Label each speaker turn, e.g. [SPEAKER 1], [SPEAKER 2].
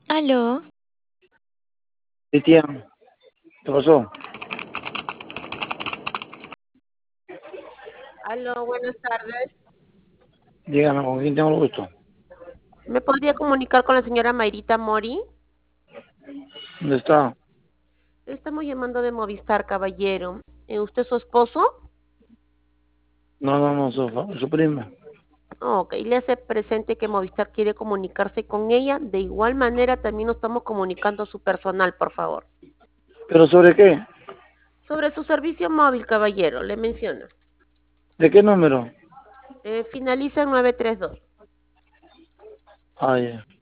[SPEAKER 1] Aló,
[SPEAKER 2] Cristian, ¿qué pasó?
[SPEAKER 3] Aló, buenas tardes.
[SPEAKER 2] Dígame, ¿con quién tengo el gusto?
[SPEAKER 3] ¿Me podría comunicar con la señora Mayrita Mori?
[SPEAKER 2] ¿Dónde está?
[SPEAKER 3] Estamos llamando de Movistar, caballero. ¿Usted es su esposo?
[SPEAKER 2] No, su prima.
[SPEAKER 3] Ok, le hace presente que Movistar quiere comunicarse con ella. De igual manera, también nos estamos comunicando a su personal, por favor.
[SPEAKER 2] ¿Pero sobre qué?
[SPEAKER 3] Sobre su servicio móvil, caballero, le menciona.
[SPEAKER 2] ¿De qué número?
[SPEAKER 3] Finaliza en 932.
[SPEAKER 2] Ah, ya.